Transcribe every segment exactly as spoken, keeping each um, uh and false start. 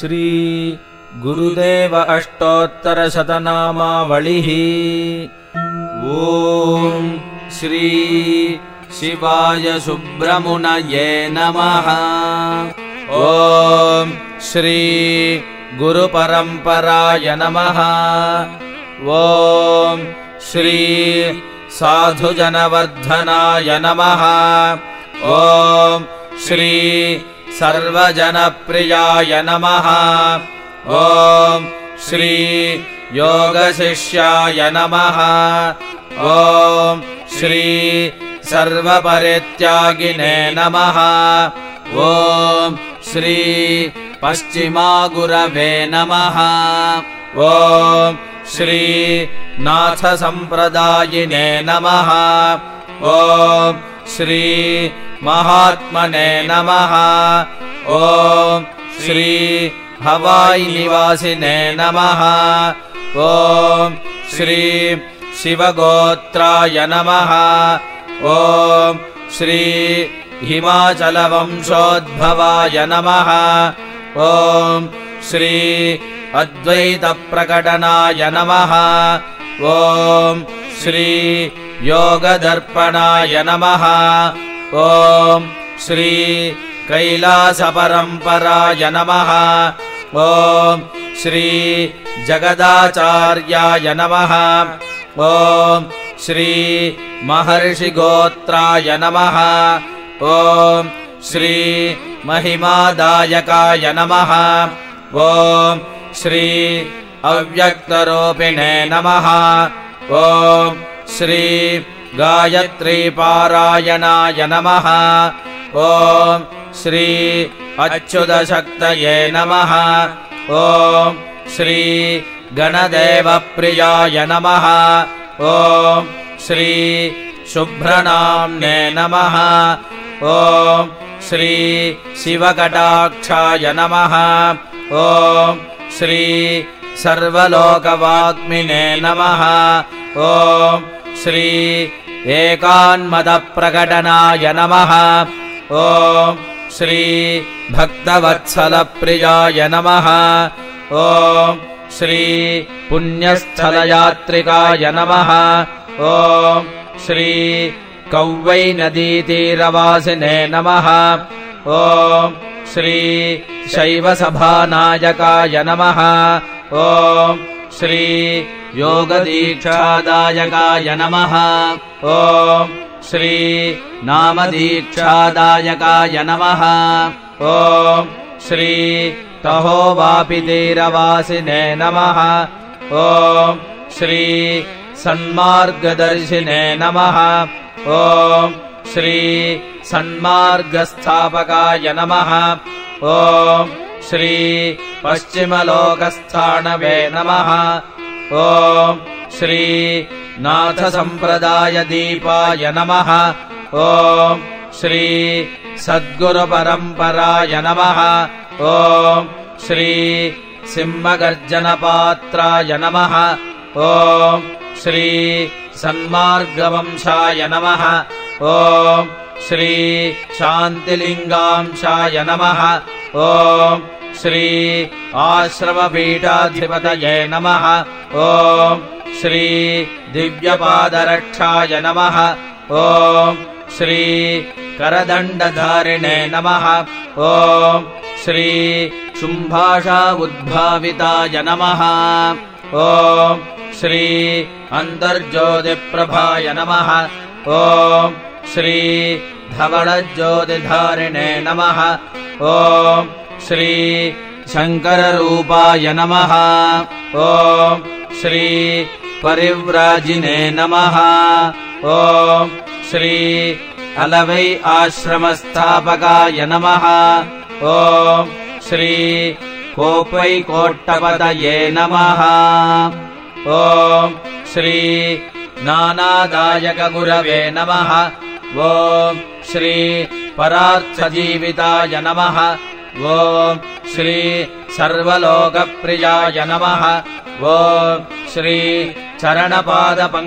श्री गुरुदेव अष्टोत्तरशतनामावलिः। ॐ श्री शिवाय सुब्रह्मण्ये नमः। ॐ श्री गुरुपरम्पराय नमः। ॐ श्री साधुजनवर्धनाय नमः। ॐ श्री सर्वजनप्रियाय नमः। ॐ श्री योगशिष्याय नमः। ॐ श्री सर्वपरित्यागिने नमः। ॐ श्री पश्चिमागुरवे नमः। ॐ श्री नाथसम्प्रदायिने नमः। ॐ श्री महात्मने नमः। ॐ श्री हवाई निवासिने नमः। ॐ श्री शिवगोत्राय नमः। ॐ श्री हिमाचलवंशोद्भवाय नमः। ॐ श्री अद्वैतप्रकटनाय नमः। ॐ श्री योगदर्पणाय नमः। ॐ श्री कैलासपरम्पराय नमः। ॐ श्री जगदाचार्याय नमः। ॐ श्री महर्षिगोत्राय नमः। ॐ श्री महिमादायकाय नमः। ॐ श्री अव्यक्तरूपिणे नमः। ॐ श्री गायत्रीपारायणाय नमः। ॐ श्री अच्युतशक्तये नमः। ॐ श्री गणदेवप्रियाय नमः। ॐ श्री शुभ्रनाम्ने नमः। ॐ श्री शिवकटाक्षाय नमः। ॐ श्री सर्वलोकवाग्मिने नमः। ॐ श्री एकान्मदप्रकटनाय नमः। ॐ श्री भक्तवत्सलप्रियाय नमः। ॐ श्री पुण्यस्थलयात्रिकाय नमः। ॐ श्री कौवै नदीतीरवासिने नमः। ॐ श्री शैवसभानायकाय नमः। ॐ श्री योगदीक्षादायकाय नमः। ॐ श्री नामदीक्षादायकाय नमः। ॐ श्री तहोवापितीरवासिने नमः। ॐ श्री सन्मार्गदर्शिने नमः। ॐ श्री सन्मार्गस्थापकाय नमः। ॐ श्री पश्चिमलोकस्थानवे नमः। ॐ श्री नाथसम्प्रदायदीपाय नमः। ॐ श्री सद्गुरुपरम्पराय नमः। ॐ श्री सिंहगर्जनपात्राय नमः। ॐ श्री सन्मार्गवंशाय नमः। ॐ श्री शान्तिलिङ्गांशाय नमः। ॐ श्री आश्रमपीठाधिपतये नमः। ॐ श्री दिव्यपादरक्षाय नमः। ॐ श्री करदण्डधारिणे नमः। ॐ श्री शुम्भाषा उद्भाविताय नमः। ॐ श्री अन्तर्ज्योतिप्रभाय नमः। ॐ श्री धवलज्योतिधारिणे नमः। ॐ श्री शङ्कररूपाय नमः। ॐ श्री परिव्राजिने नमः। ॐ श्री अलवै आश्रमस्थापकाय नमः। ॐ श्री कोपैकोट्टपतये नमः। ॐ श्री नानादायकगुरवे नमः। ॐ श्री परार्थजीविताय नमः। ॐ श्री सर्वलोकप्रियाय नमः। ॐ श्री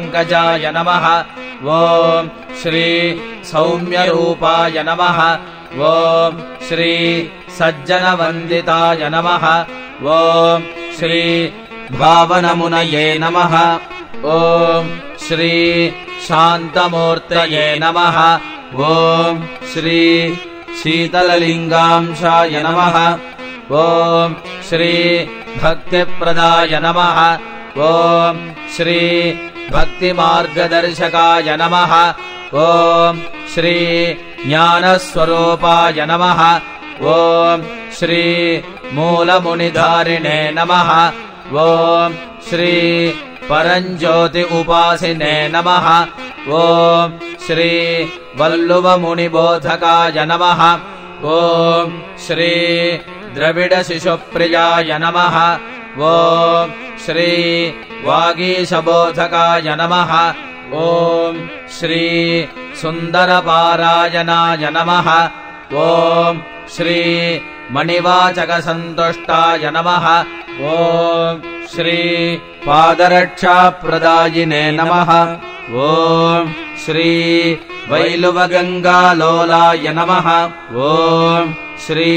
चरणपादपङ्कजाय नमः। ॐ श्री सौम्यरूपाय नमः। ॐ श्री सज्जनवन्दिताय नमः ॐ श्री भावनमुनये नमः ॐ श्री शान्तमूर्तये नमः ॐ श्री शीतललिङ्गांशाय नमः ॐ श्री भक्तिप्रदाय नमः ॐ श्री भक्तिमार्गदर्शकाय नमः ॐ श्री ज्ञानस्वरूपाय नमः ॐ श्री मूलमुनिधारिणे नमः ॐ श्री परञ्ज्योति उपासिने नमः ॐ श्री वल्लुवमुनिबोधकाय नमः ॐ श्री द्रविडशिशुप्रियाय नमः ॐ श्री वागीशबोधकाय नमः ॐ श्री सुन्दरपारायणाय नमः ॐ श्री मणिवाचकसन्तुष्टाय नमः ॐ श्री पादरक्षाप्रदायिने नमः ॐ श्री वैलुवगङ्गालोलाय नमः ॐ श्री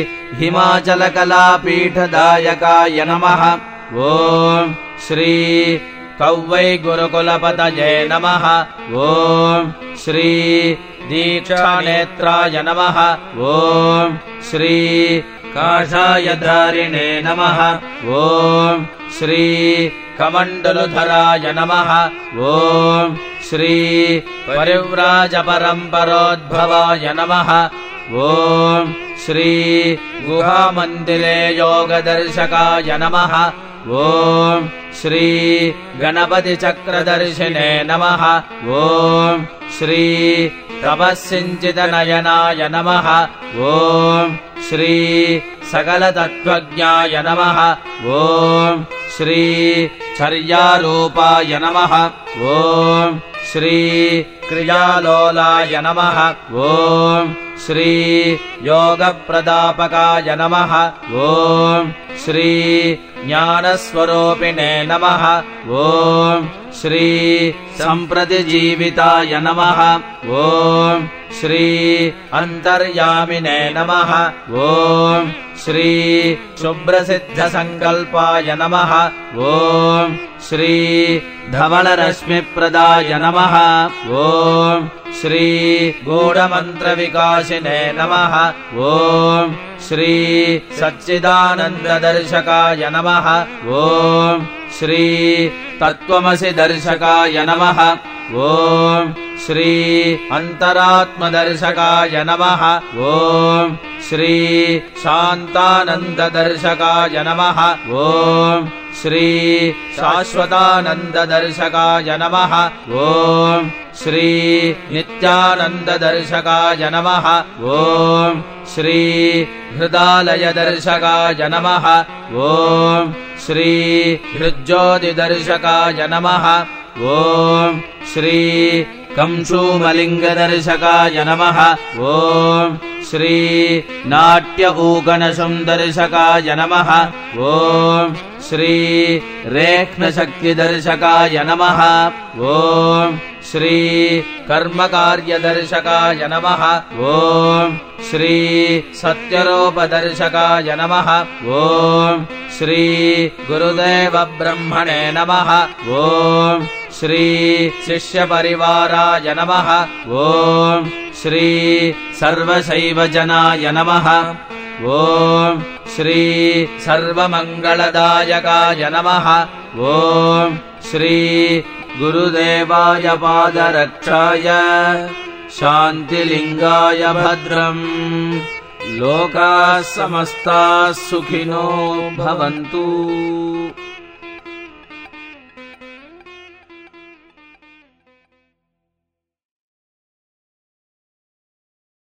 हिमाचलकलापीठदायकाय नमः ॐ श्री कौवै गुरुकुलपतये नमः ॐ श्री दीक्षानेत्राय नमः ॐ श्री काषायधारिणे नमः ॐ श्री कमण्डलुधराय नमः ॐ श्री परिव्राजपरम्परोद्भवाय नमः ॐ श्री गुहामन्दिरे योगदर्शकाय नमः ॐ श्री गणपतिचक्रदर्शिने नमः ॐ श्री तपस्सिञ्चितनयनाय नमः ॐ श्री सकलतत्त्वज्ञाय नमः ॐ श्री चर्यारूपाय नमः ॐ श्री क्रियालोलाय नमः ॐ श्री योगप्रदापकाय नमः ॐ श्री ज्ञानस्वरूपिणे नमः ॐ श्री सम्प्रतिजीविताय नमः ॐ श्री अन्तर्यामिने नमः ॐ श्री शुभ्रसिद्धसङ्कल्पाय नमः ॐ श्री धवलरश्मिप्रदाय नमः ॐ श्री गूढमन्त्रविकासिने नमः ॐ श्री सच्चिदानन्ददर्शकाय नमः ॐ श्री तत्त्वमसि दर्शकाय नमः ॐ श्री अन्तरात्मदर्शकाय नमः ॐ श्री शान्तानन्ददर्शकाय नमः ॐ श्री शाश्वतानन्ददर्शकाय नमः ॐ श्री नित्यानन्ददर्शकाय नमः ॐ श्री हृदालयदर्शकाय नमः ॐ श्री हृज्योतिदर्शकाय नमः ॐ श्री कंशूमलिङ्गदर्शकाय नमः ॐ श्री नाट्य ऊगणसुन्दर्शकाय नमः ॐ श्री रेक्ष्णशक्तिदर्शकाय नमः ॐ श्री कर्मकार्यदर्शकाय नमः ॐ श्री सत्यरूपदर्शकाय नमः ॐ श्री गुरुदेवब्रह्मणे नमः ॐ श्री शिष्यपरिवाराय नमः ॐ श्री सर्वशैवजनाय नमः ॐ श्री सर्वमङ्गलदायकाय नमः ॐ श्री गुरुदेवाय पादरक्षाय शान्तिलिङ्गाय भद्रम् लोकाः समस्ताः सुखिनो भवन्तु।